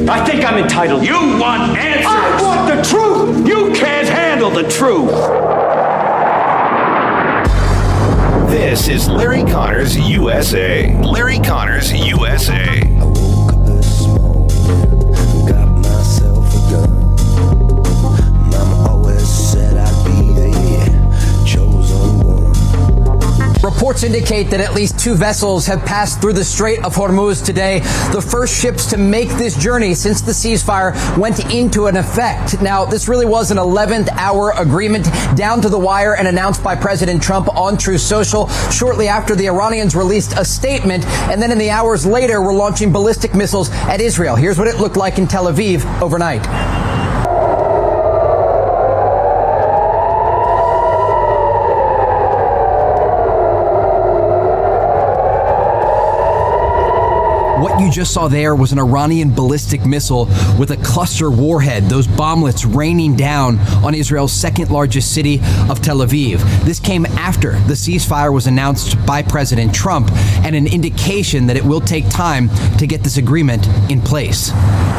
I think I'm entitled. You want answers. I want the truth. You can't handle the truth. This is Larry Connors USA. Larry Connors USA. I woke up this morning, got myself a gun. Mama always said I'd be the chosen one. Reports indicate that at least 2 vessels have passed through the Strait of Hormuz today, the first ships to make this journey since the ceasefire went into an effect. Now, this really was an 11th hour agreement down to the wire and announced by President Trump on Truth Social shortly after the Iranians released a statement. And then in the hours later, were launching ballistic missiles at Israel. Here's what it looked like in Tel Aviv overnight. What you just saw there was an Iranian ballistic missile with a cluster warhead, those bomblets raining down on Israel's second largest city of Tel Aviv. This came after the ceasefire was announced by President Trump and an indication that it will take time to get this agreement in place.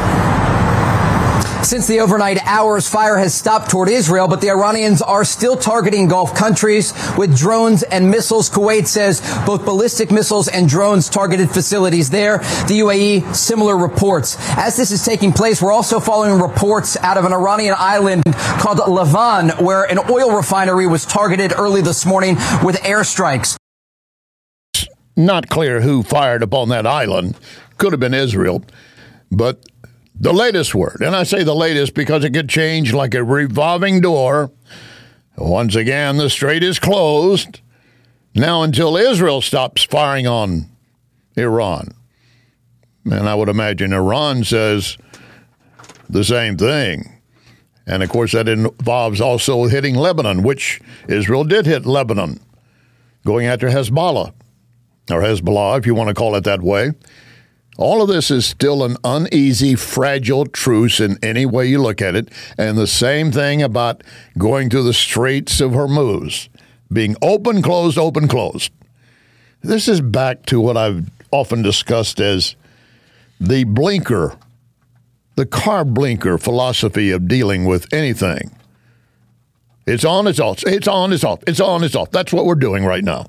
Since the overnight hours, fire has stopped toward Israel, but the Iranians are still targeting Gulf countries with drones and missiles. Kuwait says both ballistic missiles and drones targeted facilities there. The UAE, similar reports. As this is taking place, we're also following reports out of an Iranian island called Lavan, where an oil refinery was targeted early this morning with airstrikes. Not clear who fired upon that island. Could have been Israel, but the latest word, and I say the latest because it could change like a revolving door. Once again, the strait is closed now until Israel stops firing on Iran. And I would imagine Iran says the same thing. And, of course, that involves also hitting Lebanon, which Israel did hit Lebanon, going after Hezbollah, or Hezbollah, if you want to call it that way. All of this is still an uneasy, fragile truce in any way you look at it. And the same thing about going through the Straits of Hormuz, being open, closed, open, closed. This is back to what I've often discussed as the blinker, the car blinker philosophy of dealing with anything. It's on, it's off. It's on, it's off. It's on, it's off. That's what we're doing right now.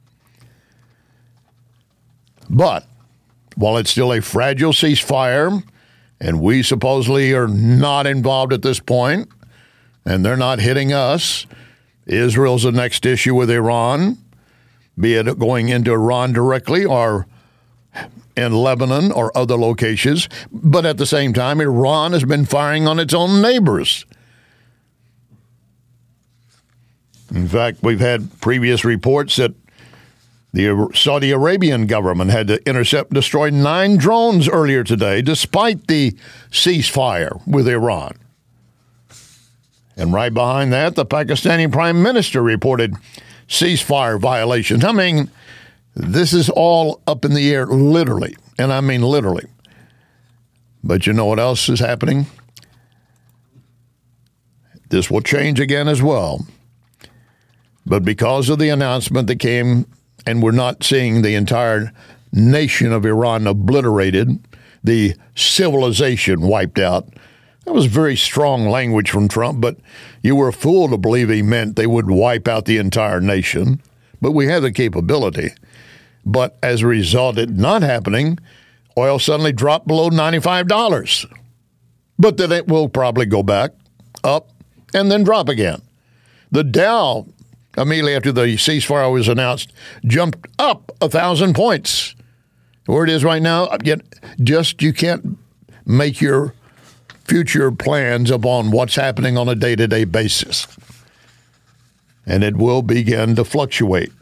But while it's still a fragile ceasefire, and we supposedly are not involved at this point, and they're not hitting us, Israel's the next issue with Iran, be it going into Iran directly or in Lebanon or other locations. But at the same time, Iran has been firing on its own neighbors. In fact, we've had previous reports that the Saudi Arabian government had to intercept and destroy 9 drones earlier today, despite the ceasefire with Iran. And right behind that, the Pakistani Prime Minister reported ceasefire violations. I mean, this is all up in the air, literally, and I mean literally. But you know what else is happening? This will change again as well. But because of the announcement that came, and we're not seeing the entire nation of Iran obliterated, the civilization wiped out. That was very strong language from Trump, but you were a fool to believe he meant they would wipe out the entire nation. But we have the capability. But as a result of it not happening, oil suddenly dropped below $95. But then it will probably go back up and then drop again. The Dow, immediately after the ceasefire was announced, jumped up 1,000 points. Where it is right now, just you can't make your future plans upon what's happening on a day-to-day basis. And it will begin to fluctuate.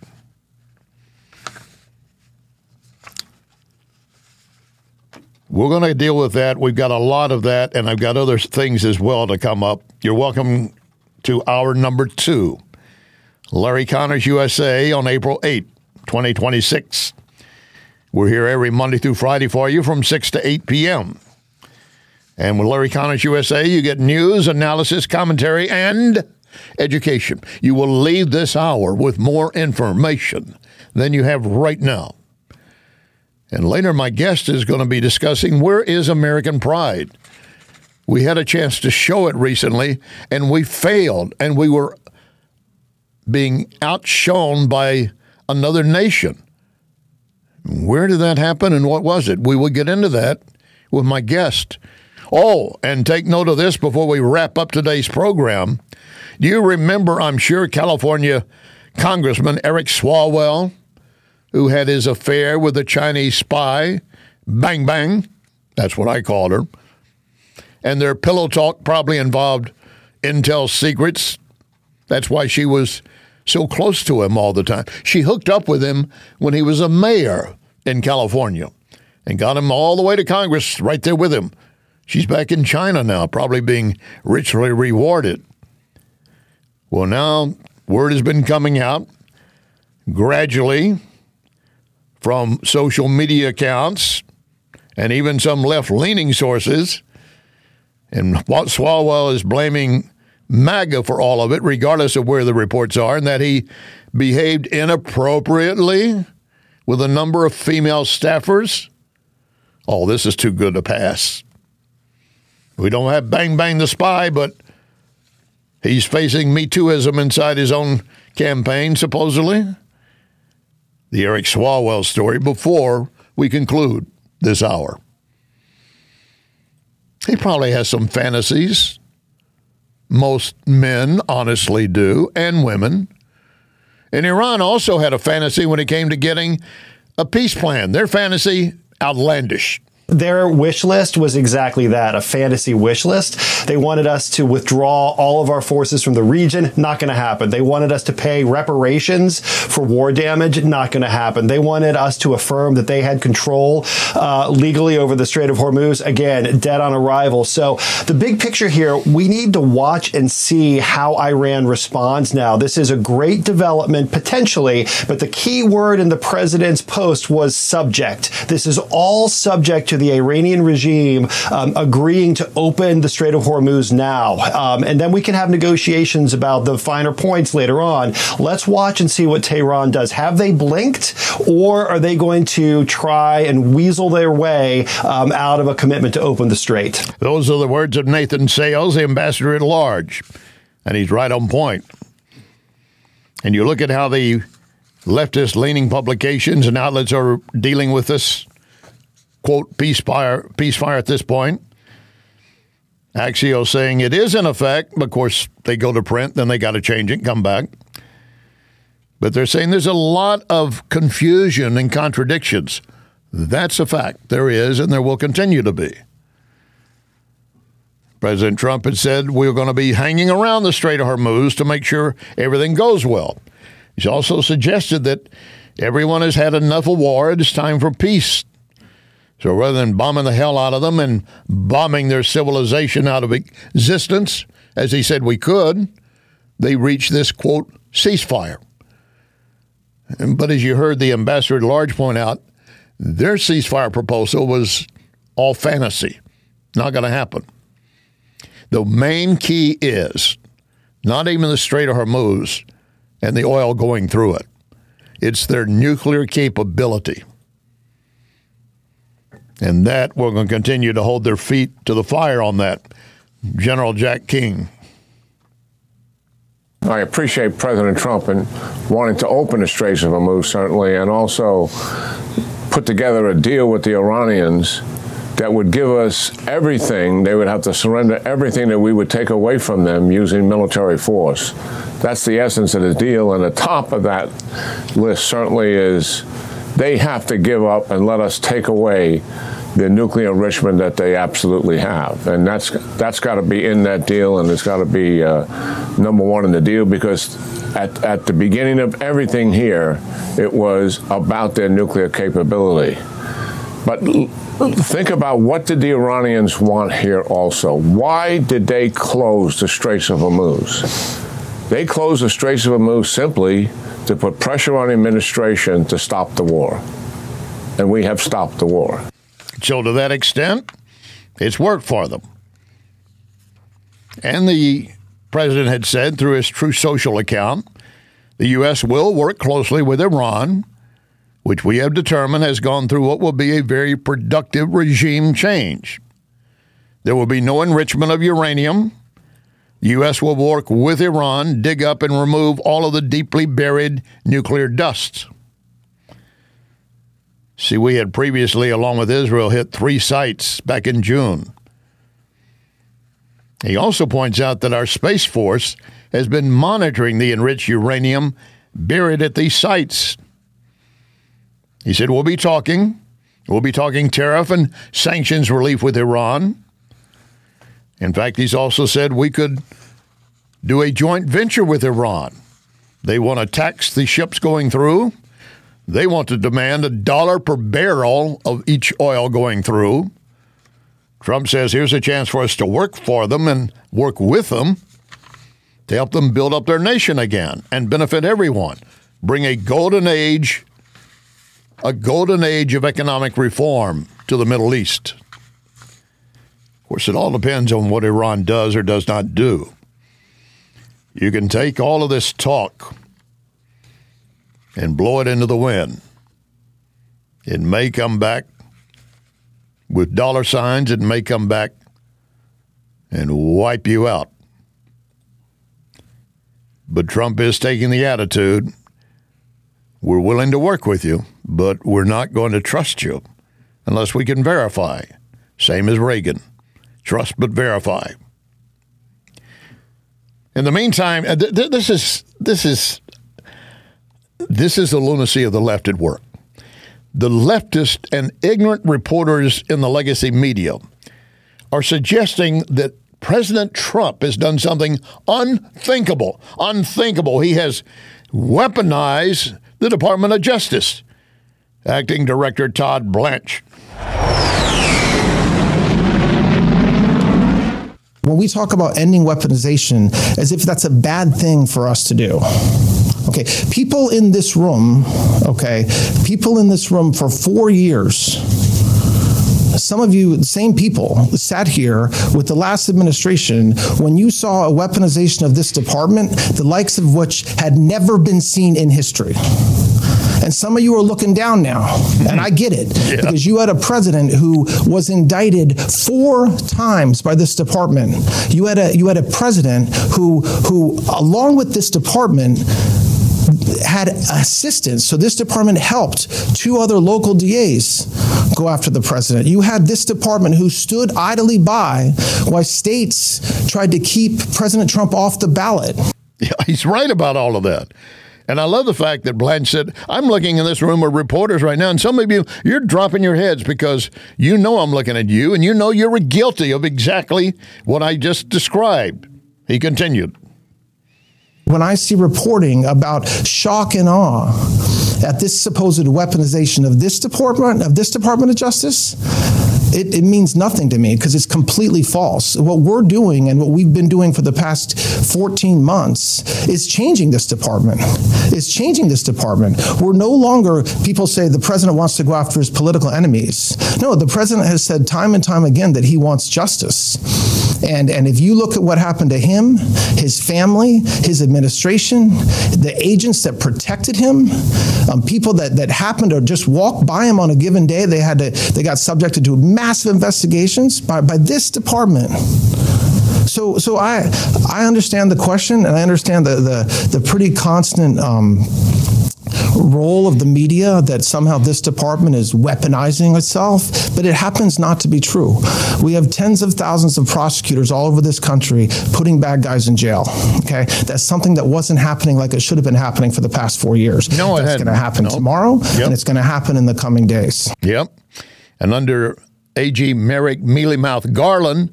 We're going to deal with that. We've got a lot of that, and I've got other things as well to come up. You're welcome to hour number 2. Larry Connors USA on April 8, 2026. We're here every Monday through Friday for you from 6 to 8 p.m. And with Larry Connors USA, you get news, analysis, commentary, and education. You will leave this hour with more information than you have right now. And later, my guest is going to be discussing where is American pride. We had a chance to show it recently, and we failed, and we were being outshone by another nation. Where did that happen, and what was it? We will get into that with my guest. Oh, and take note of this before we wrap up today's program. Do you remember, I'm sure, California Congressman Eric Swalwell, who had his affair with a Chinese spy, Bang Bang, that's what I called her, and their pillow talk probably involved intel secrets. That's why she was so close to him all the time. She hooked up with him when he was a mayor in California and got him all the way to Congress right there with him. She's back in China now, probably being richly rewarded. Well, now word has been coming out gradually from social media accounts and even some left-leaning sources. And Swalwell is blaming MAGA for all of it, regardless of where the reports are, and that he behaved inappropriately with a number of female staffers. Oh, this is too good to pass. We don't have Bang Bang the spy, but he's facing Me Tooism inside his own campaign, supposedly. The Eric Swalwell story before we conclude this hour. He probably has some fantasies. Most men honestly do, and women. And Iran also had a fantasy when it came to getting a peace plan. Their fantasy, outlandish. Their wish list was exactly that, a fantasy wish list. They wanted us to withdraw all of our forces from the region. Not going to happen. They wanted us to pay reparations for war damage. Not going to happen. They wanted us to affirm that they had control legally over the Strait of Hormuz. Again, dead on arrival. So the big picture here, we need to watch and see how Iran responds now. This is a great development, potentially, but the key word in the president's post was subject. This is all subject to the Iranian regime agreeing to open the Strait of Hormuz now. And then we can have negotiations about the finer points later on. Let's watch and see what Tehran does. Have they blinked, or are they going to try and weasel their way out of a commitment to open the strait? Those are the words of Nathan Sales, the ambassador at large. And he's right on point. And you look at how the leftist-leaning publications and outlets are dealing with this, quote, peace fire at this point. Axios saying it is in effect. Of course, they go to print, then they got to change it, come back. But they're saying there's a lot of confusion and contradictions. That's a fact. There is, and there will continue to be. President Trump had said we're going to be hanging around the Strait of Hormuz to make sure everything goes well. He's also suggested that everyone has had enough of war. It is time for peace. So rather than bombing the hell out of them and bombing their civilization out of existence, as he said we could, they reached this, quote, ceasefire. But as you heard the ambassador at large point out, their ceasefire proposal was all fantasy. Not going to happen. The main key is not even the Strait of Hormuz and the oil going through it. It's their nuclear capability. And that we're going to continue to hold their feet to the fire on that. General Jack King. I appreciate President Trump and wanting to open the Straits of Hormuz, certainly, and also put together a deal with the Iranians that would give us everything. They would have to surrender everything that we would take away from them using military force. That's the essence of the deal. And the top of that list certainly is they have to give up and let us take away the nuclear enrichment that they absolutely have. And that's got to be in that deal, and it's got to be number one in the deal, because at the beginning of everything here, it was about their nuclear capability. But think about, what did the Iranians want here also? Why did they close the Straits of Hormuz? They closed the Straits of Hormuz simply to put pressure on the administration to stop the war. And we have stopped the war. So to that extent, it's worked for them. And the president had said through his Truth Social account, the U.S. will work closely with Iran which we have determined has gone through what will be a very productive regime change. There will be no enrichment of uranium. The U.S. will work with Iran, dig up and remove all of the deeply buried nuclear dust. See, we had previously, along with Israel, hit 3 sites back in June. He also points out that our Space Force has been monitoring the enriched uranium buried at these sites. He said, we'll be talking tariff and sanctions relief with Iran. In fact, he's also said we could do a joint venture with Iran. They want to tax the ships going through. They want to demand $1 per barrel of each oil going through. Trump says here's a chance for us to work for them and work with them to help them build up their nation again and benefit everyone. Bring a golden age of economic reform to the Middle East. Of course, it all depends on what Iran does or does not do. You can take all of this talk and blow it into the wind. It may come back with dollar signs. It may come back and wipe you out. But Trump is taking the attitude, we're willing to work with you, but we're not going to trust you unless we can verify. Same as Reagan. Trust but verify. In the meantime, this is the lunacy of the left at work. The leftist and ignorant reporters in the legacy media are suggesting that President Trump has done something unthinkable. Unthinkable. He has weaponized the Department of Justice. Acting Director Todd Blanche. When we talk about ending weaponization as if that's a bad thing for us to do. Okay, people in this room for 4 years, some of you, the same people, sat here with the last administration when you saw a weaponization of this department, the likes of which had never been seen in history. And some of you are looking down now, and I get it, because you had a president who was indicted 4 times by this department. You had a president who along with this department had assistance. So this department helped 2 other local DAs go after the president. You had this department who stood idly by while states tried to keep President Trump off the ballot. Yeah, he's right about all of that. And I love the fact that Blanche said, I'm looking in this room with reporters right now, and some of you, you're dropping your heads because you know I'm looking at you, and you know you're guilty of exactly what I just described. He continued. When I see reporting about shock and awe at this supposed weaponization of this Department of Justice, it means nothing to me because it's completely false. What we're doing and what we've been doing for the past 14 months is changing this department. We're no longer, people say the president wants to go after his political enemies. No, the president has said time and time again that he wants justice. And if you look at what happened to him, his family, his administration, the agents that protected him, people that happened to just walk by him on a given day, they got subjected to massive investigations by this department. So I understand the question, and I understand the pretty constant role of the media that somehow this department is weaponizing itself, but it happens not to be true. We have tens of thousands of prosecutors all over this country putting bad guys in jail. Okay, that's something that wasn't happening like it should have been happening for the past 4 years. No, that's going to happen tomorrow, and it's going to happen in the coming days. Yep, and under AG Merrick Mealy-Mouth Garland,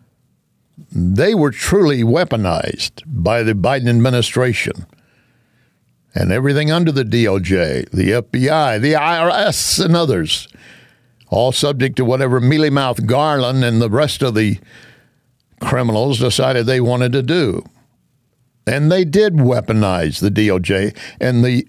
they were truly weaponized by the Biden administration. And everything under the DOJ, the FBI, the IRS, and others, all subject to whatever Mealy-Mouth Garland and the rest of the criminals decided they wanted to do. And they did weaponize the DOJ. And the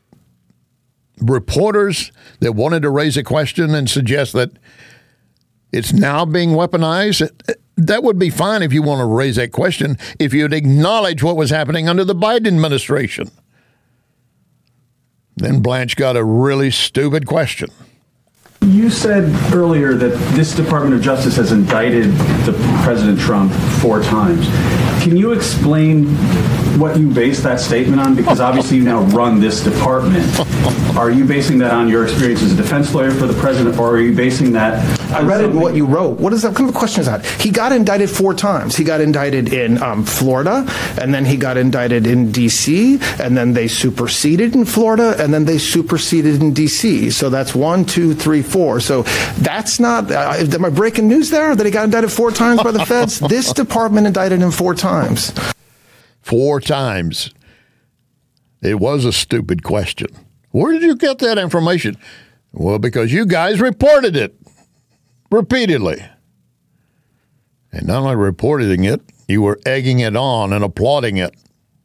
reporters that wanted to raise a question and suggest that it's now being weaponized, that would be fine if you want to raise that question, if you'd acknowledge what was happening under the Biden administration. Then Blanche got a really stupid question. You said earlier that this Department of Justice has indicted President Trump 4 times. Can you explain what you base that statement on? Because obviously you now run this department. Are you basing that on your experience as a defense lawyer for the president, or are you basing that on I read it in what you wrote. What is that? What kind of question is that? He got indicted 4 times. He got indicted in Florida, and then he got indicted in D.C., and then they superseded in Florida, and then they superseded in D.C. So that's 1, 2, 3, 4. So that's not, am I breaking news there that he got indicted 4 times by the feds? This department indicted him 4 times. 4 times. It was a stupid question. Where did you get that information? Well, because you guys reported it repeatedly. And not only reporting it, you were egging it on and applauding it.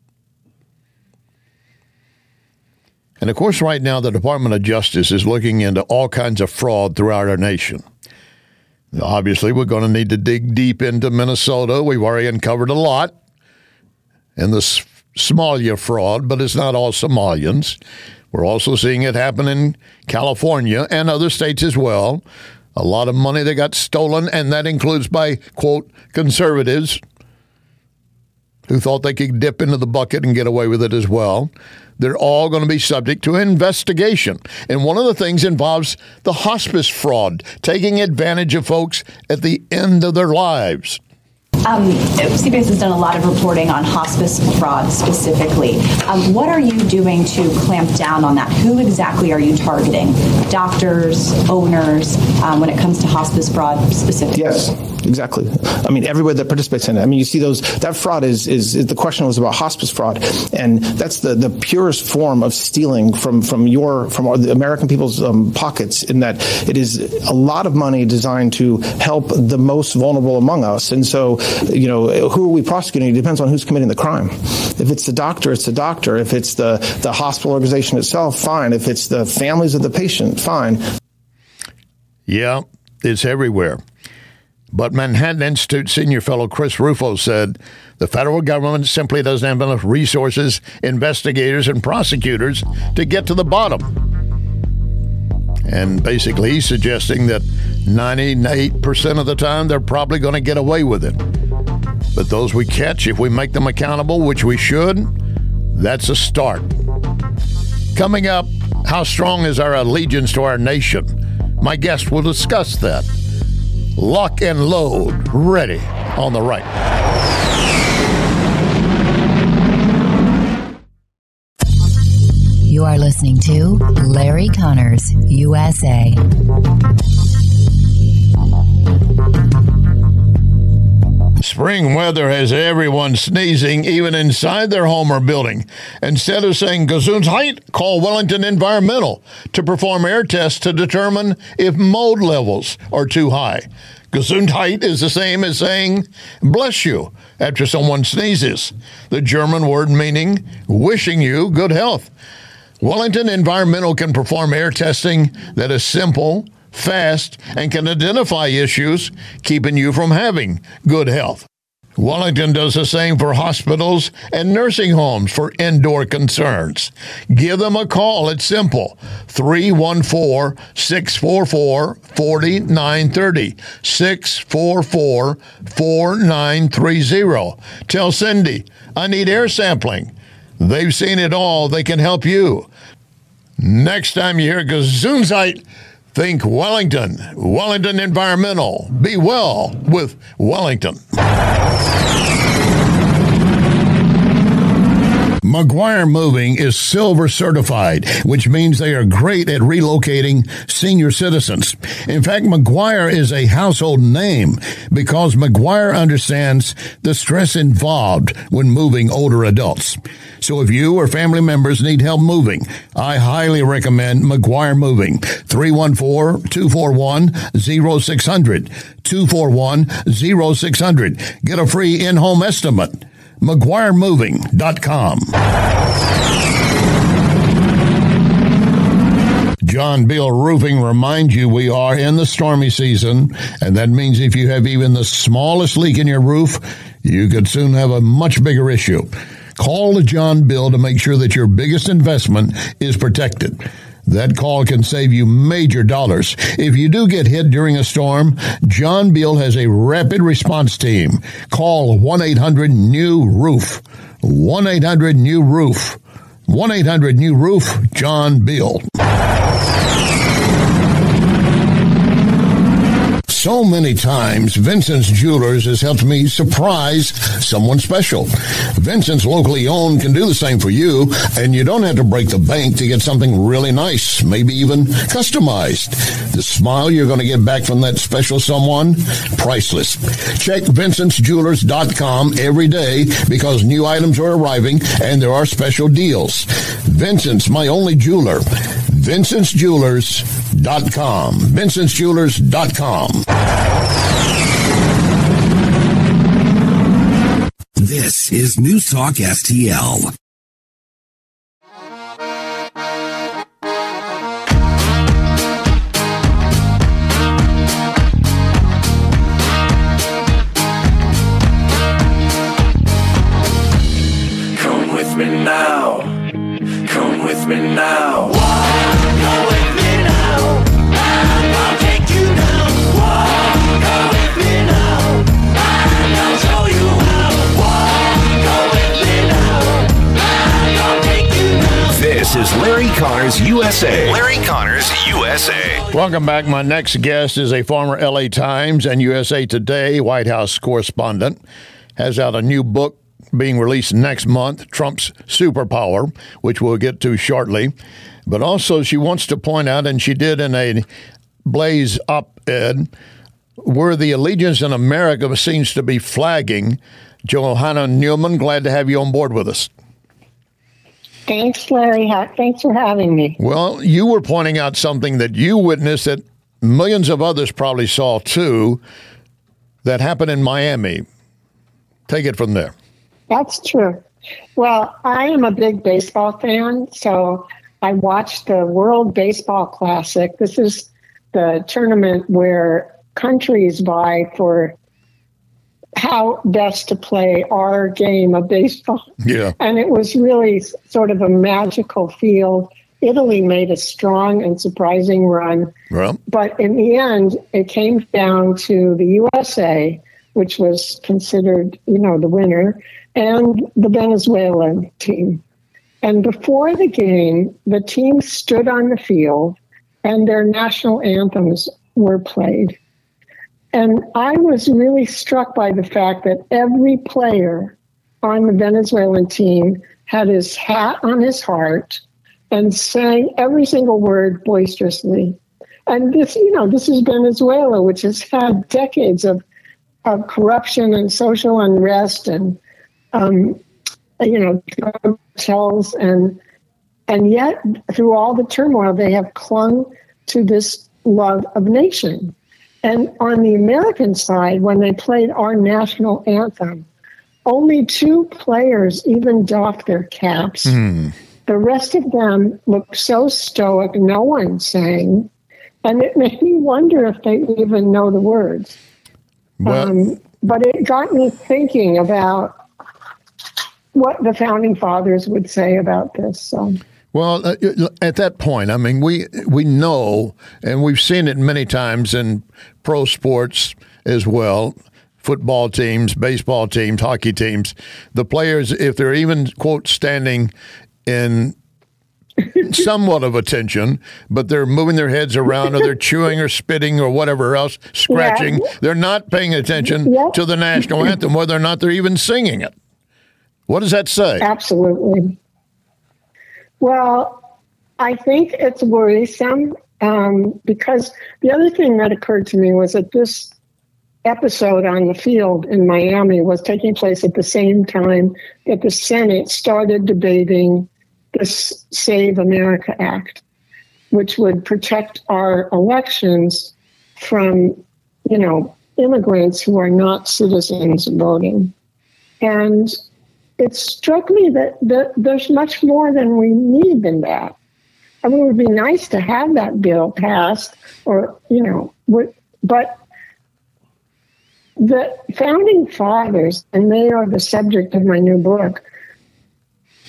And of course, right now, the Department of Justice is looking into all kinds of fraud throughout our nation. Obviously, we're going to need to dig deep into Minnesota. We've already uncovered a lot. And the Somalia fraud, but it's not all Somalians. We're also seeing it happen in California and other states as well. A lot of money that got stolen, and that includes by, quote, conservatives who thought they could dip into the bucket and get away with it as well. They're all going to be subject to investigation. And one of the things involves the hospice fraud, taking advantage of folks at the end of their lives. CBS has done a lot of reporting on hospice fraud specifically. What are you doing to clamp down on that? Who exactly are you targeting? Doctors, owners, when it comes to hospice fraud specifically? Yes, exactly. I mean, everybody that participates in it. I mean, you see those, that fraud is the question was about hospice fraud. And that's the purest form of stealing from the American people's pockets, in that it is a lot of money designed to help the most vulnerable among us. And so, you know, who are we prosecuting? It depends on who's committing the crime. If it's the doctor, it's the doctor. If it's the hospital organization itself, fine. If it's the families of the patient, fine. Yeah, it's everywhere. But Manhattan Institute senior fellow Chris Rufo said the federal government simply doesn't have enough resources, investigators, and prosecutors to get to the bottom. And basically, he's suggesting that 98% of the time, they're probably going to get away with it. But those we catch, if we make them accountable, which we should, that's a start. Coming up, how strong is our allegiance to our nation? My guest will discuss that. Lock and load, ready on the right. You are listening to Larry Connors, USA. Spring weather has everyone sneezing, even inside their home or building. Instead of saying Gesundheit, call Wellington Environmental to perform air tests to determine if mold levels are too high. Gesundheit is the same as saying bless you after someone sneezes, the German word meaning wishing you good health. Wellington Environmental can perform air testing that is simple, fast, and can identify issues keeping you from having good health. Wellington does the same for hospitals and nursing homes for indoor concerns. Give them a call. It's simple. 314-644-4930. 644-4930. Tell Cindy, I need air sampling. They've seen it all. They can help you. Next time you hear Gesundheit, think Wellington. Wellington Environmental. Be well with Wellington. McGuire Moving is Silver certified, which means they are great at relocating senior citizens. In fact, McGuire is a household name because McGuire understands the stress involved when moving older adults. So if you or family members need help moving, I highly recommend McGuire Moving. 314-241-0600. 241-0600. Get a free in-home estimate. McGuireMoving.com. John Bill Roofing reminds you we are in the stormy season, and that means if you have even the smallest leak in your roof, you could soon have a much bigger issue. Call John Bill to make sure that your biggest investment is protected. That call can save you major dollars. If you do get hit during a storm, John Bill has a rapid response team. Call 1-800-NEW-ROOF. 1-800-NEW-ROOF. 1-800-NEW-ROOF, John Bill. So many times, Vincent's Jewelers has helped me surprise someone special. Vincent's, locally owned, can do the same for you, and you don't have to break the bank to get something really nice, maybe even customized. The smile you're going to get back from that special someone, priceless. Check VincentsJewelers.com every day because new items are arriving and there are special deals. Vincent's, my only jeweler. VincentsJewelers.com. VincentsJewelers.com. This is News Talk STL. Come with me now. Come with me now. Come with me now. I'll take you down. Come with me now. I'll show you how. Come with me now. I'll take you down. This is Larry Connors USA. Larry Connors USA. Welcome back. My next guest is a former LA Times and USA Today White House correspondent. Has out a new book being released next month, Trump's Superpower, which we'll get to shortly. But also she wants to point out, and she did in a Blaze op-ed, where the allegiance in America seems to be flagging. Johanna Newman, glad to have you on board with us. Thanks, Larry. Thanks for having me. Well, you were pointing out something that you witnessed that millions of others probably saw too, that happened in Miami. Take it from there. That's true. Well, I am a big baseball fan, so I watched the World Baseball Classic. This is the tournament where countries vie for how best to play our game of baseball. Yeah. And it was really sort of a magical field. Italy made a strong and surprising run. Well, but in the end, it came down to the USA, which was considered, the winner, and the Venezuelan team. And before the game, the team stood on the field and their national anthems were played. And I was really struck by the fact that every player on the Venezuelan team had his hat on his heart and sang every single word boisterously. And this is Venezuela, which has had decades of corruption and social unrest and, cartels, and yet through all the turmoil, they have clung to this love of nation. And on the American side, when they played our national anthem, only 2 players even doffed their caps. The rest of them looked so stoic, no one sang. And it made me wonder if they even know the words. Well, but it got me thinking about what the founding fathers would say about this. So. Well, at that point, I mean, we know, and we've seen it many times in pro sports as well, football teams, baseball teams, hockey teams. The players, if they're even, quote, standing in somewhat of attention, but they're moving their heads around or they're chewing or spitting or whatever else, scratching. Yeah. They're not paying attention to the national anthem, whether or not they're even singing it. What does that say? Absolutely. Well, I think it's worrisome because the other thing that occurred to me was that this episode on the field in Miami was taking place at the same time that the Senate started debating this Save America Act, which would protect our elections from, immigrants who are not citizens voting. And it struck me that there's much more than we need than that. I mean, it would be nice to have that bill passed but the founding fathers, and they are the subject of my new book,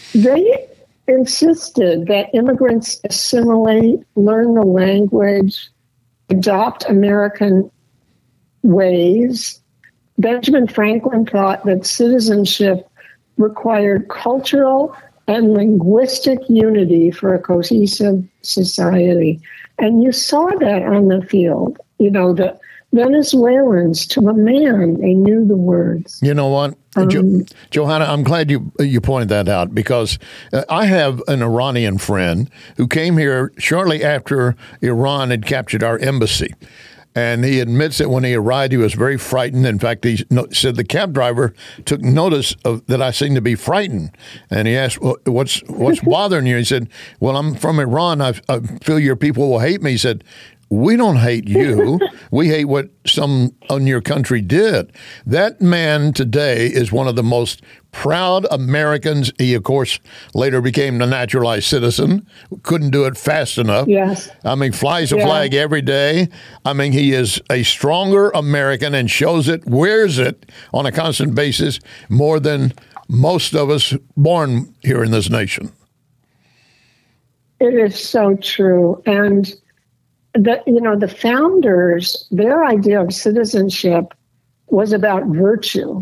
they insisted that immigrants assimilate, learn the language, adopt American ways. Benjamin Franklin thought that citizenship required cultural and linguistic unity for a cohesive society. And you saw that on the field. You know, the Venezuelans, to a man, they knew the words. You know what, Johanna, I'm glad you pointed that out, because I have an Iranian friend who came here shortly after Iran had captured our embassy. And he admits that when he arrived, he was very frightened. In fact, he said the cab driver took notice of that I seemed to be frightened. And he asked, well, what's bothering you? He said, well, I'm from Iran. I feel your people will hate me. He said, we don't hate you. We hate what some in your country did. That man today is one of the most proud Americans. He, of course, later became a naturalized citizen. Couldn't do it fast enough. Yes. I mean, flies a flag every day. I mean, he is a stronger American and shows it, wears it on a constant basis more than most of us born here in this nation. It is so true. And the founders, their idea of citizenship was about virtue.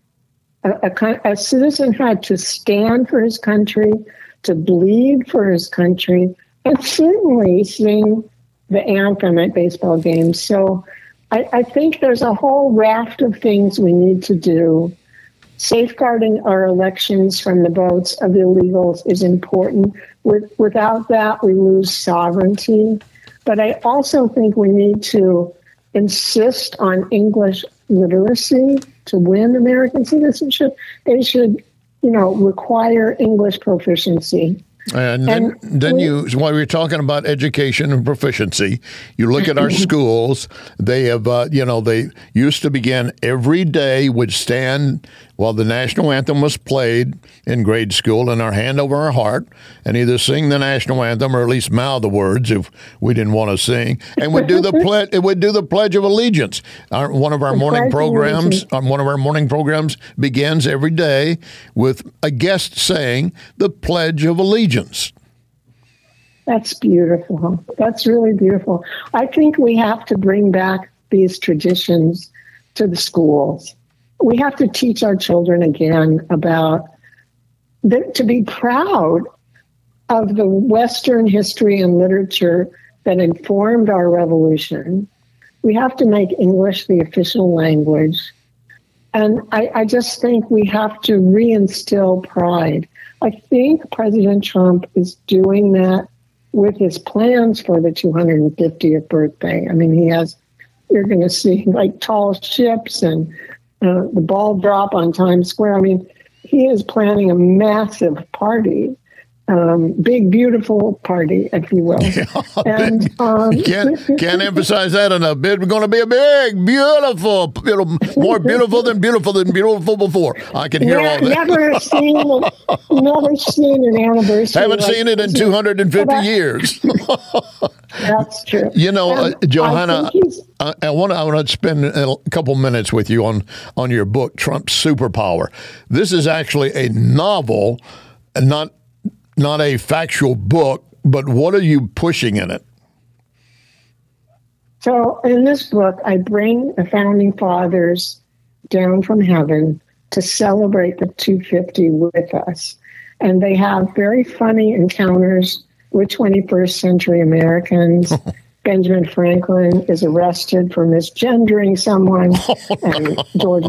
A citizen had to stand for his country, to bleed for his country, and certainly sing the anthem at baseball games. So I think there's a whole raft of things we need to do. Safeguarding our elections from the votes of illegals is important. Without that, we lose sovereignty. But I also think we need to insist on English literacy to win American citizenship. They should, require English proficiency. And then while we're talking about education and proficiency, you look at our schools, they have, they used to begin every day, would stand while the national anthem was played in grade school, and our hand over our heart, and either sing the national anthem or at least mouth the words if we didn't want to sing, and would do the pledge. It would do the Pledge of Allegiance. One of our morning programs begins every day with a guest saying the Pledge of Allegiance. That's beautiful. That's really beautiful. I think we have to bring back these traditions to the schools. We have to teach our children again about to be proud of the Western history and literature that informed our revolution. We have to make English the official language. And I just think we have to reinstill pride. I think President Trump is doing that with his plans for the 250th birthday. I mean, you're going to see like tall ships and the ball drop on Times Square. I mean, he is planning a massive party, big, beautiful party, if you will. And can't emphasize that enough. It's going to be a big, beautiful, more beautiful than beautiful before. I can hear all that. Never seen an anniversary. Haven't seen it in 250 years. That's true. Johanna, I want to spend a couple minutes with you on your book, Trump's Superpower. This is actually a novel, not a factual book, but what are you pushing in it? So in this book, I bring the founding fathers down from heaven to celebrate the 250 with us. And they have very funny encounters with 21st century Americans. Benjamin Franklin is arrested for misgendering someone, and George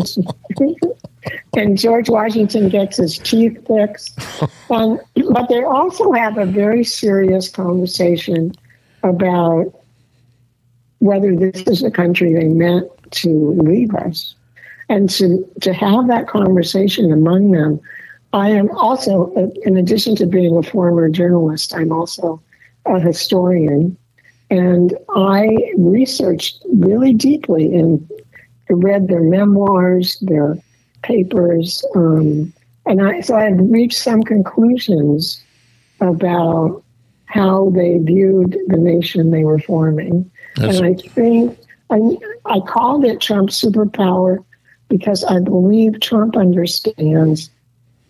Washington gets his teeth fixed. But they also have a very serious conversation about whether this is the country they meant to leave us. And to have that conversation among them, I am also, in addition to being a former journalist, I'm also a historian. And I researched really deeply and read their memoirs, their papers, so I had reached some conclusions about how they viewed the nation they were forming. And I think I called it Trump's Superpower because I believe Trump understands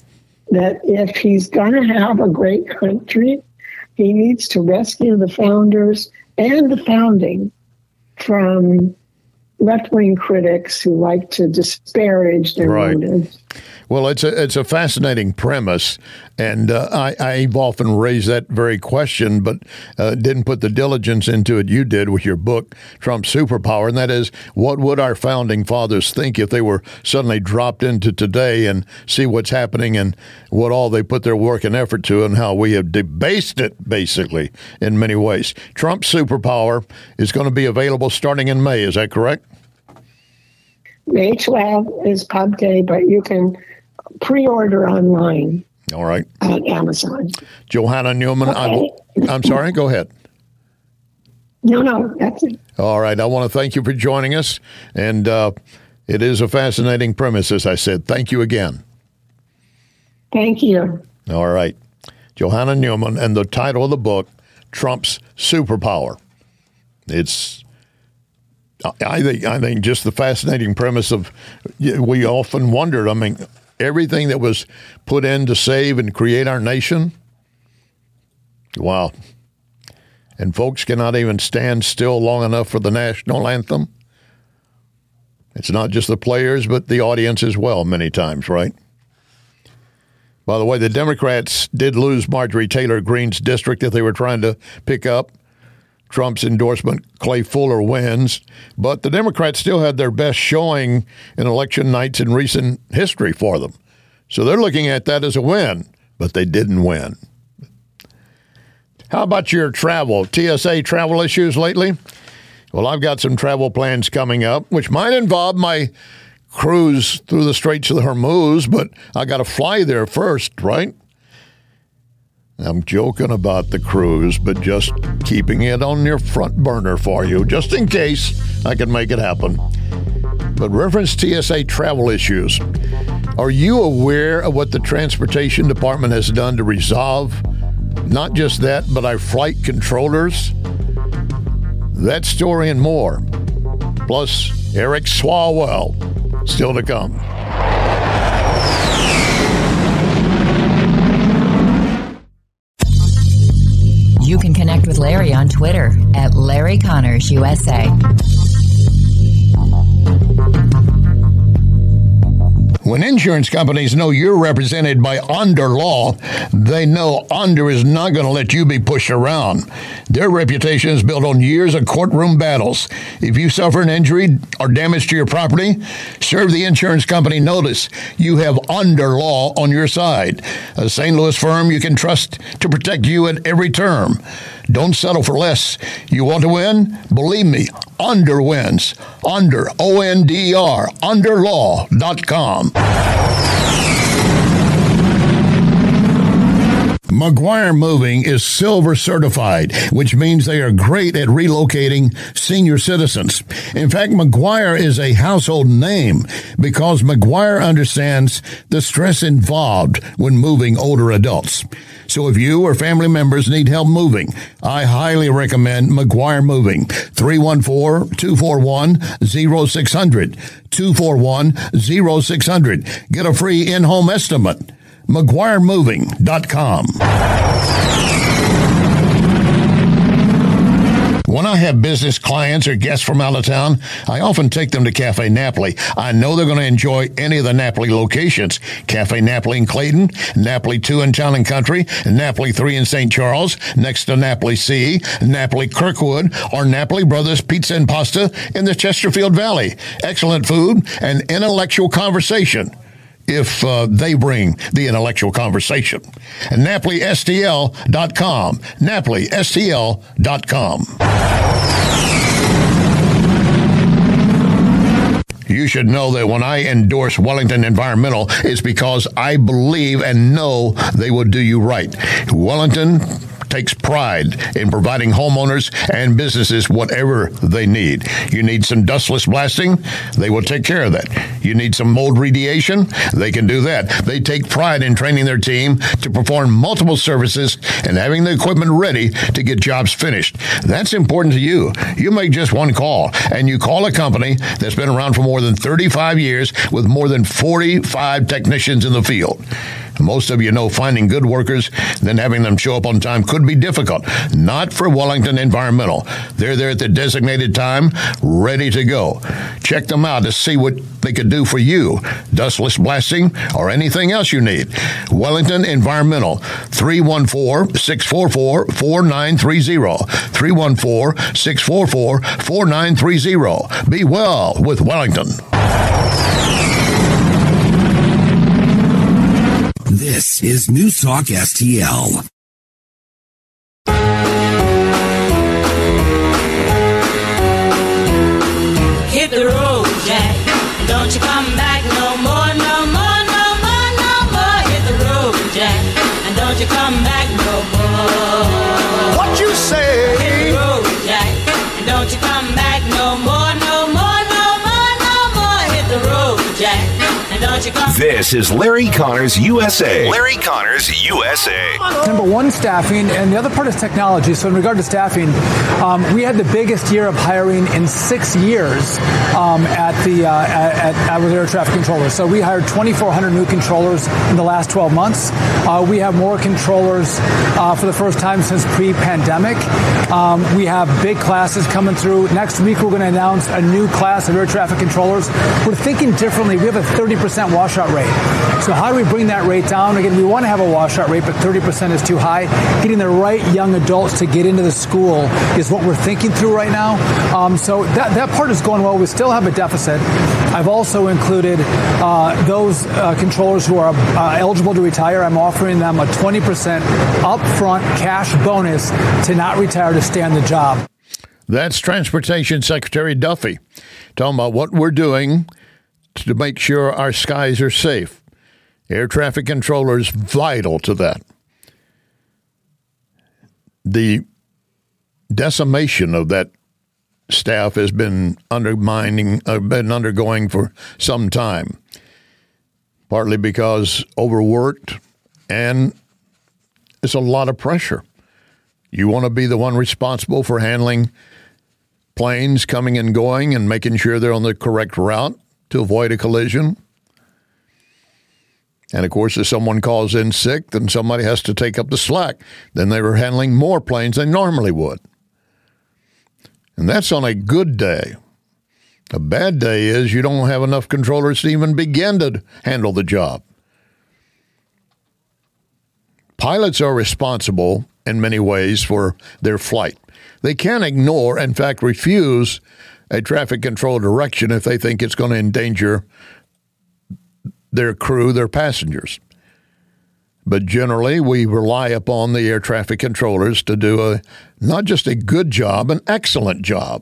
that if he's going to have a great country, he needs to rescue the founders and the founding from left-wing critics who like to disparage their motives. Well, it's a fascinating premise, and I've often raised that very question, but didn't put the diligence into it you did with your book, Trump's Superpower, and that is, what would our founding fathers think if they were suddenly dropped into today and see what's happening and what all they put their work and effort to and how we have debased it, basically, in many ways. Trump's Superpower is going to be available starting in May. Is that correct? May 12th is pub day, but you can pre-order online. All right. At Amazon. Johanna Newman, Okay. I'm sorry, go ahead. No, that's it. All right. I want to thank you for joining us. And it is a fascinating premise, as I said. Thank you again. Thank you. All right. Johanna Newman, and the title of the book, Trump's Superpower. It's, I think just the fascinating premise of, we often wondered, I mean, everything that was put in to save and create our nation. Wow. And folks cannot even stand still long enough for the national anthem. It's not just the players, but the audience as well, many times, right? By the way, the Democrats did lose Marjorie Taylor Greene's district that they were trying to pick up. Trump's endorsement, Clay Fuller, wins, but the Democrats still had their best showing in election nights in recent history for them. So they're looking at that as a win, but they didn't win. How about your travel? TSA travel issues lately? Well, I've got some travel plans coming up, which might involve my cruise through the Straits of the Hormuz, but I got to fly there first, right? I'm joking about the cruise, but just keeping it on your front burner for you, just in case I can make it happen. But reference TSA travel issues. Are you aware of what the Transportation Department has done to resolve not just that, but our flight controllers? That story and more. Plus, Eric Swalwell, still to come. You can connect with Larry on Twitter at Larry Connors USA. When insurance companies know you're represented by Onder Law, they know Onder is not going to let you be pushed around. Their reputation is built on years of courtroom battles. If you suffer an injury or damage to your property, serve the insurance company notice. You have Onder Law on your side, a St. Louis firm you can trust to protect you at every term. Don't settle for less. You want to win? Believe me, Onder wins. Onder, O-N-D-R, underlaw.com. McGuire Moving is Silver certified, which means they are great at relocating senior citizens. In fact, McGuire is a household name because McGuire understands the stress involved when moving older adults. So if you or family members need help moving, I highly recommend McGuire Moving. 314-241-0600. 241-0600. Get a free in-home estimate. McGuireMoving.com. When I have business clients or guests from out of town, I often take them to Cafe Napoli. I know they're going to enjoy any of the Napoli locations. Cafe Napoli in Clayton, Napoli 2 in Town and Country, Napoli 3 in St. Charles, next to Napoli C, Napoli Kirkwood, or Napoli Brothers Pizza and Pasta in the Chesterfield Valley. Excellent food and intellectual conversation, if they bring the intellectual conversation. And NapoliSTL.com. NapoliSTL.com. You should know that when I endorse Wellington Environmental, it's because I believe and know they will do you right. Wellington takes pride in providing homeowners and businesses whatever they need. You need some dustless blasting, they will take care of that. You need some mold remediation, they can do that. They take pride in training their team to perform multiple services and having the equipment ready to get jobs finished. That's important to you. You make just one call, and you call a company that's been around for more than 35 years with more than 45 technicians in the field. Most of you know finding good workers and then having them show up on time could be difficult. Not for Wellington Environmental. They're there at the designated time, ready to go. Check them out to see what they could do for you. Dustless blasting or anything else you need. Wellington Environmental, 314-644-4930. 314-644-4930. Be well with Wellington. This is News Talk STL. Hit the road, Jack. Don't you come back no more, no more, no more, no more. Hit the road, Jack. And don't you come back no more. What you say? Hit the road, Jack. And don't you come back no more, no more, no more, no more. Hit the road, Jack. And don't you come This is Larry Connors USA. Larry Connors USA. Number one, staffing, and the other part is technology. So in regard to staffing, we had the biggest year of hiring in 6 years with air traffic controllers. So we hired 2,400 new controllers in the last 12 months. We have more controllers for the first time since pre-pandemic. We have big classes coming through. Next week, we're going to announce a new class of air traffic controllers. We're thinking differently. We have a 30% washout rate. So how do we bring that rate down? Again, we want to have a washout rate, but 30% is too high. Getting the right young adults to get into the school is what we're thinking through right now. So that part is going well. We still have a deficit. I've also included those controllers who are eligible to retire. I'm offering them a 20% upfront cash bonus to not retire, to stay on the job. That's Transportation Secretary Duffy talking about what we're doing to make sure our skies are safe. Air traffic controllers vital to that. The decimation of that staff has been undergoing for some time, partly because overworked, and it's a lot of pressure. You want to be the one responsible for handling planes coming and going and making sure they're on the correct route to avoid a collision. And, of course, if someone calls in sick, then somebody has to take up the slack. Then they were handling more planes than normally would. And that's on a good day. A bad day is you don't have enough controllers to even begin to handle the job. Pilots are responsible in many ways for their flight. They can't ignore, in fact, refuse a traffic control direction if they think it's going to endanger their crew, their passengers. But generally, we rely upon the air traffic controllers to do not just a good job, an excellent job.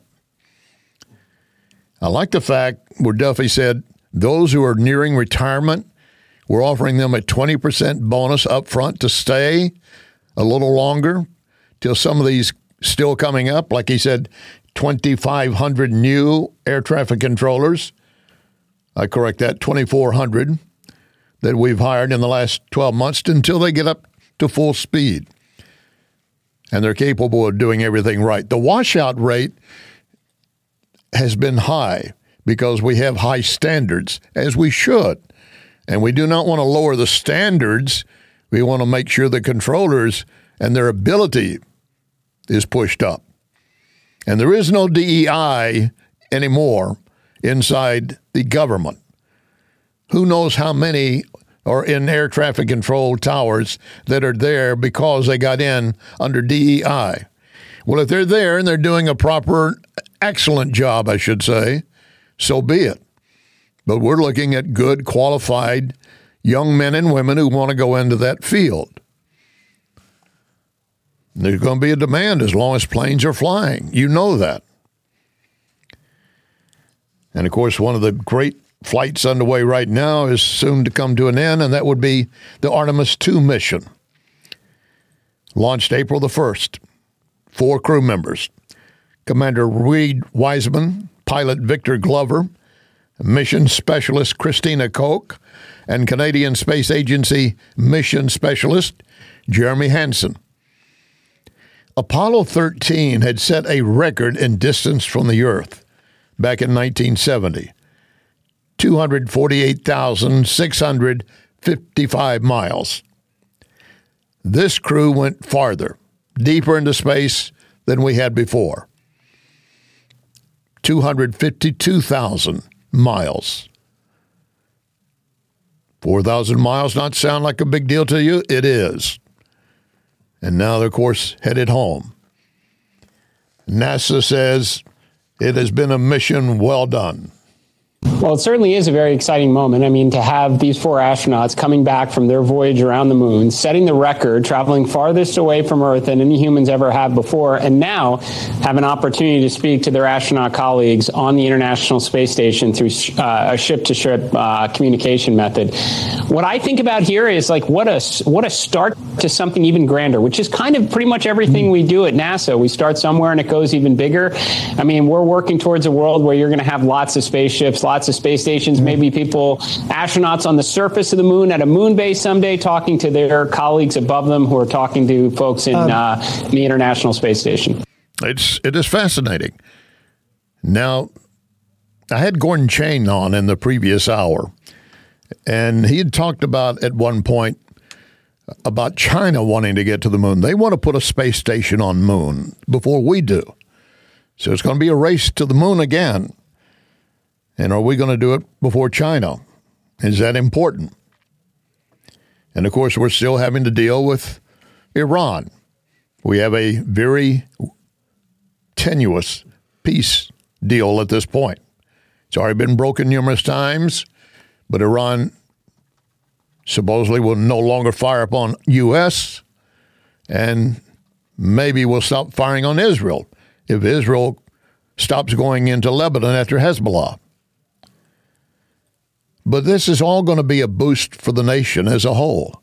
I like the fact where Duffy said those who are nearing retirement, we're offering them a 20% bonus up front to stay a little longer till some of these still coming up. Like he said, 2,500 new air traffic controllers. I correct that, 2,400 that we've hired in the last 12 months until they get up to full speed. And they're capable of doing everything right. The washout rate has been high because we have high standards, as we should. And we do not want to lower the standards. We want to make sure the controllers and their ability is pushed up. And there is no DEI anymore inside the government. Who knows how many are in air traffic control towers that are there because they got in under DEI. Well, if they're there and they're doing a proper, excellent job, I should say, so be it. But we're looking at good, qualified young men and women who want to go into that field. There's going to be a demand as long as planes are flying. You know that. And, of course, one of the great flights underway right now is soon to come to an end, and that would be the Artemis II mission. Launched April the 1st. 4 crew members. Commander Reed Wiseman, pilot Victor Glover, mission specialist Christina Koch, and Canadian Space Agency mission specialist Jeremy Hansen. Apollo 13 had set a record in distance from the Earth back in 1970, 248,650 255 miles. This crew went farther, deeper into space than we had before. 252,000 miles. 4,000 miles not sound like a big deal to you? It is. And now they're, of course, headed home. NASA says it has been a mission well done. Well, it certainly is a very exciting moment. I mean, to have these 4 astronauts coming back from their voyage around the moon, setting the record, traveling farthest away from Earth than any humans ever have before, and now have an opportunity to speak to their astronaut colleagues on the International Space Station through a ship-to-ship communication method. What I think about here is like what a start to something even grander, which is kind of pretty much everything we do at NASA. We start somewhere and it goes even bigger. I mean, we're working towards a world where you're going to have lots of spaceships, lots of space stations, maybe astronauts on the surface of the moon at a moon base someday talking to their colleagues above them who are talking to folks in the International Space Station. It is fascinating. Now, I had Gordon Chain on in the previous hour, and he had talked about at one point about China wanting to get to the moon. They want to put a space station on moon before we do. So it's going to be a race to the moon again. And are we going to do it before China? Is that important? And, of course, we're still having to deal with Iran. We have a very tenuous peace deal at this point. It's already been broken numerous times, but Iran supposedly will no longer fire upon U.S., and maybe will stop firing on Israel if Israel stops going into Lebanon after Hezbollah. But this is all going to be a boost for the nation as a whole.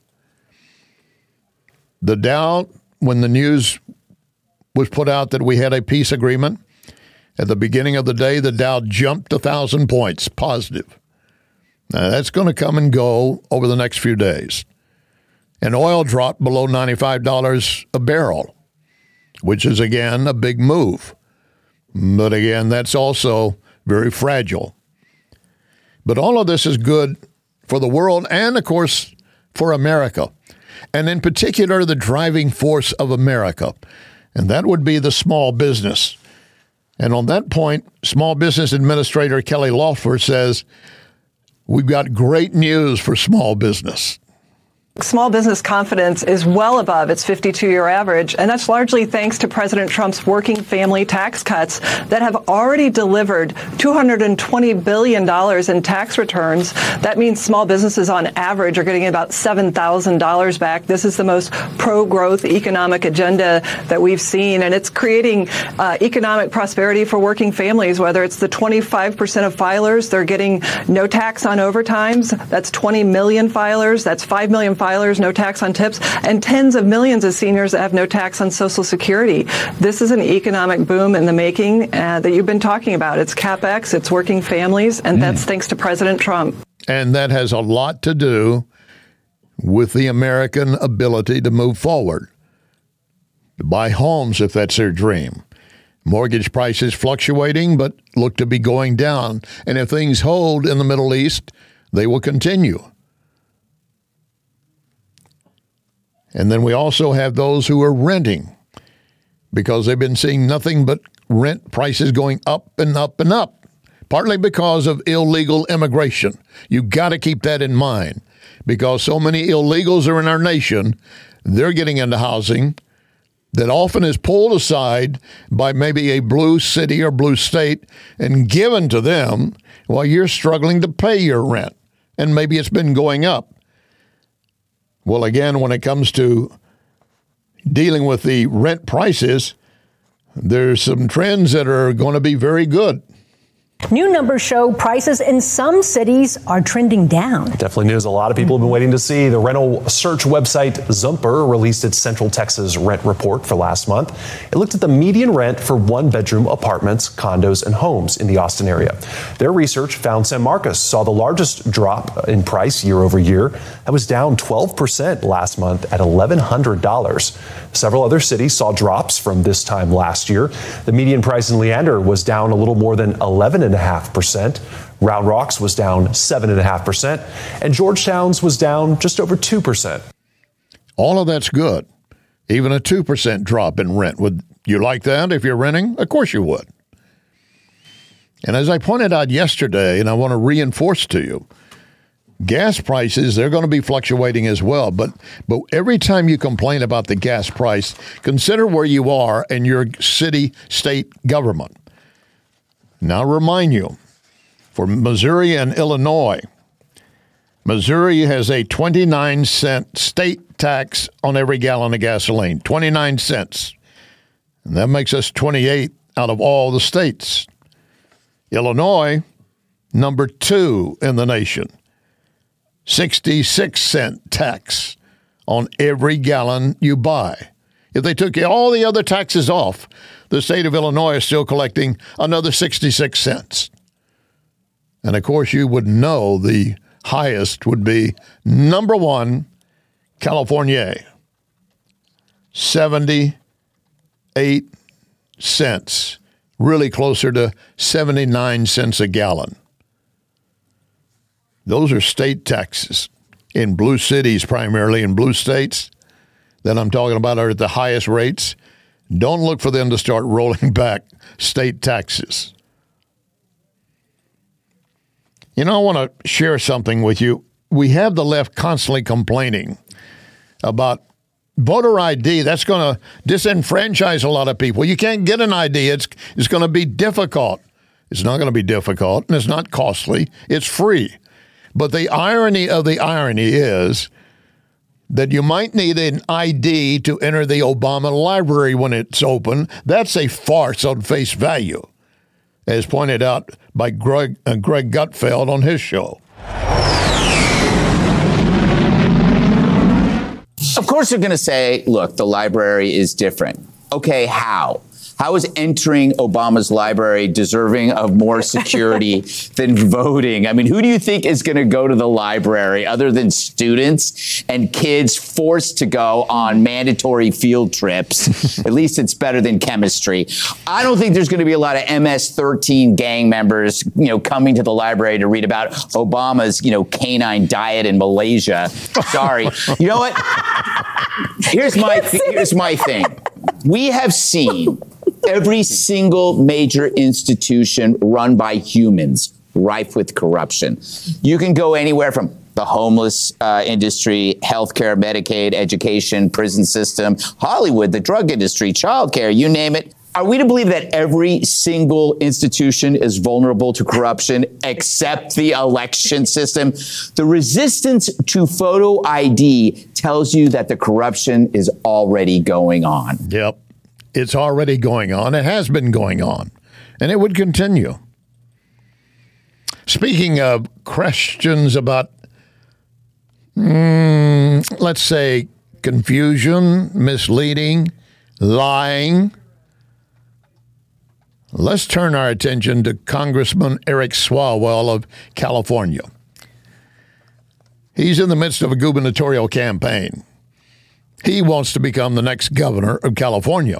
The Dow, when the news was put out that we had a peace agreement, at the beginning of the day, the Dow jumped 1,000 points positive. Now, that's going to come and go over the next few days. And oil dropped below $95 a barrel, which is, again, a big move. But, again, that's also very fragile. But all of this is good for the world and, of course, for America. And in particular, the driving force of America. And that would be the small business. And on that point, Small Business Administrator Kelly Loeffler says, we've got great news for small business. Small business confidence is well above its 52-year average, and that's largely thanks to President Trump's working family tax cuts that have already delivered $220 billion in tax returns. That means small businesses on average are getting about $7,000 back. This is the most pro-growth economic agenda that we've seen, and it's creating economic prosperity for working families, whether it's the 25% of filers, they're getting no tax on overtimes. That's 20 million filers. That's 5 million filers, no tax on tips, and tens of millions of seniors that have no tax on Social Security. This is an economic boom in the making that you've been talking about. It's CapEx, it's working families, and that's thanks to President Trump. And that has a lot to do with the American ability to move forward, to buy homes if that's their dream. Mortgage prices fluctuating, but look to be going down. And if things hold in the Middle East, they will continue. And then we also have those who are renting because they've been seeing nothing but rent prices going up and up and up, partly because of illegal immigration. You've got to keep that in mind because so many illegals are in our nation. They're getting into housing that often is pulled aside by maybe a blue city or blue state and given to them while you're struggling to pay your rent. And maybe it's been going up. Well, again, when it comes to dealing with the rent prices, there's some trends that are going to be very good. New numbers show prices in some cities are trending down. Definitely news a lot of people have been waiting to see. The rental search website Zumper released its Central Texas rent report for last month. It looked at the median rent for one-bedroom apartments, condos, and homes in the Austin area. Their research found San Marcos saw the largest drop in price year over year. That was down 12% last month at $1,100. Several other cities saw drops from this time last year. The median price in Leander was down a little more than 11.5%. Round Rock's was down 7.5%, and Georgetown's was down just over 2%. All of that's good. Even a 2% drop in rent. Would you like that if you're renting? Of course you would. And as I pointed out yesterday, and I want to reinforce to you, gas prices, they're going to be fluctuating as well. But every time you complain about the gas price, consider where you are in your city, state government. Now, I remind you, for Missouri and Illinois, Missouri has a 29-cent state tax on every gallon of gasoline, 29 cents. And that makes us 28 out of all the states. Illinois, number 2 in the nation, 66-cent tax on every gallon you buy. If they took all the other taxes off, the state of Illinois is still collecting another 66 cents. And of course, you would know the highest would be number 1, California, 78 cents, really closer to 79 cents a gallon. Those are state taxes in blue cities, primarily in blue states that I'm talking about are at the highest rates. Don't look for them to start rolling back state taxes. You know, I want to share something with you. We have the left constantly complaining about voter ID. That's going to disenfranchise a lot of people. You can't get an ID. It's going to be difficult. It's not going to be difficult, and it's not costly. It's free. But the irony of the irony is that you might need an ID to enter the Obama library when it's open. That's a farce on face value, as pointed out by Greg Gutfeld on his show. Of course they're going to say, look, the library is different. Okay, how? How is entering Obama's library deserving of more security than voting? I mean, who do you think is going to go to the library other than students and kids forced to go on mandatory field trips? At least it's better than chemistry. I don't think there's going to be a lot of MS-13 gang members, coming to the library to read about Obama's, canine diet in Malaysia. Sorry. You know what? Here's my thing. We have seen every single major institution run by humans rife with corruption. You can go anywhere from the homeless industry, healthcare, Medicaid, education, prison system, Hollywood, the drug industry, childcare, you name it. Are we to believe that every single institution is vulnerable to corruption except the election system? The resistance to photo ID tells you that the corruption is already going on. Yep. It's already going on. It has been going on. And it would continue. Speaking of questions about, let's say, confusion, misleading, lying, let's turn our attention to Congressman Eric Swalwell of California. He's in the midst of a gubernatorial campaign. He wants to become the next governor of California.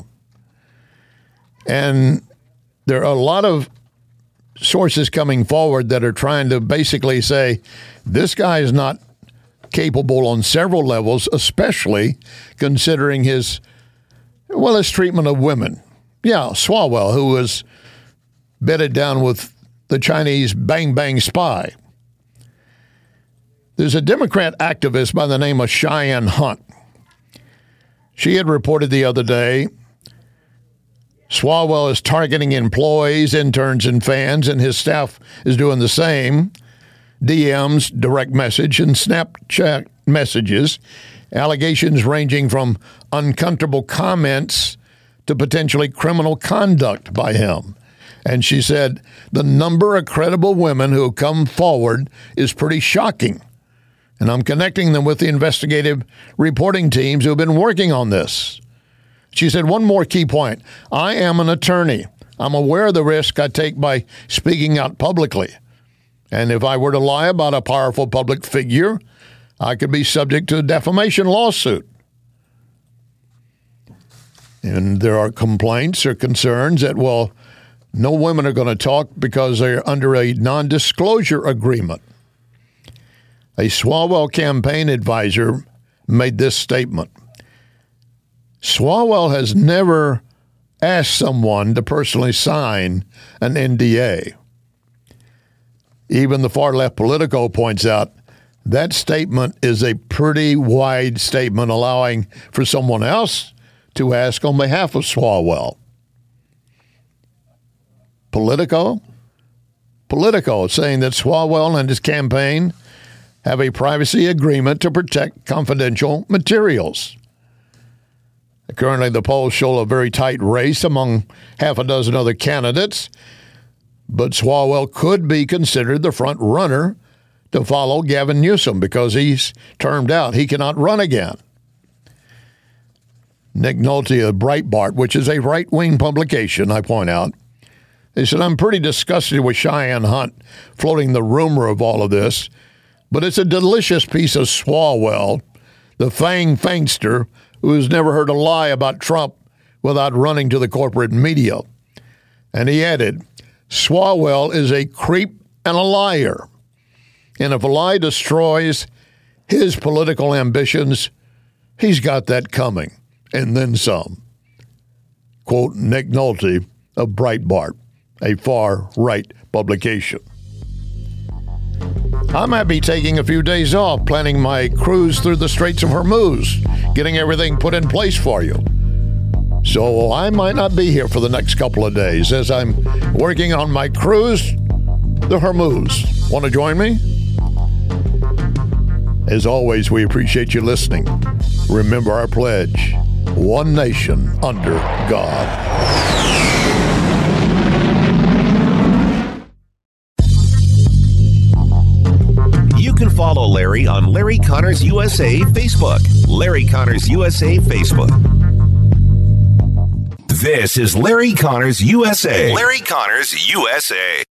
And there are a lot of sources coming forward that are trying to basically say this guy is not capable on several levels, especially considering his treatment of women. Yeah, Swalwell, who was bedded down with the Chinese bang-bang spy. There's a Democrat activist by the name of Cheyenne Hunt. She had reported the other day Swalwell is targeting employees, interns, and fans, and his staff is doing the same. DMs, direct message, and Snapchat messages. Allegations ranging from uncomfortable comments to potentially criminal conduct by him. And she said the number of credible women who have come forward is pretty shocking. And I'm connecting them with the investigative reporting teams who have been working on this. She said, one more key point. I am an attorney. I'm aware of the risk I take by speaking out publicly. And if I were to lie about a powerful public figure, I could be subject to a defamation lawsuit. And there are complaints or concerns that, No women are going to talk because they're under a non-disclosure agreement. A Swalwell campaign advisor made this statement. Swalwell has never asked someone to personally sign an NDA. Even the far-left Politico points out that statement is a pretty wide statement, allowing for someone else to ask on behalf of Swalwell. Politico saying that Swalwell and his campaign have a privacy agreement to protect confidential materials. Currently, the polls show a very tight race among half a dozen other candidates, but Swalwell could be considered the front runner to follow Gavin Newsom because he's termed out. He cannot run again. Nick Nolte of Breitbart, which is a right-wing publication, I point out, he said, I'm pretty disgusted with Cheyenne Hunt floating the rumor of all of this, but it's a delicious piece of Swalwell, the fangster who has never heard a lie about Trump without running to the corporate media. And he added, Swalwell is a creep and a liar. And if a lie destroys his political ambitions, he's got that coming, and then some. Quote, Nick Nolte of Breitbart, a far-right publication. I might be taking a few days off, planning my cruise through the Straits of Hormuz, getting everything put in place for you. So I might not be here for the next couple of days as I'm working on my cruise, the Hormuz. Want to join me? As always, we appreciate you listening. Remember our pledge, one nation under God. You can follow Larry on Larry Connors USA Facebook. Larry Connors USA Facebook. This is Larry Connors USA. Larry Connors USA.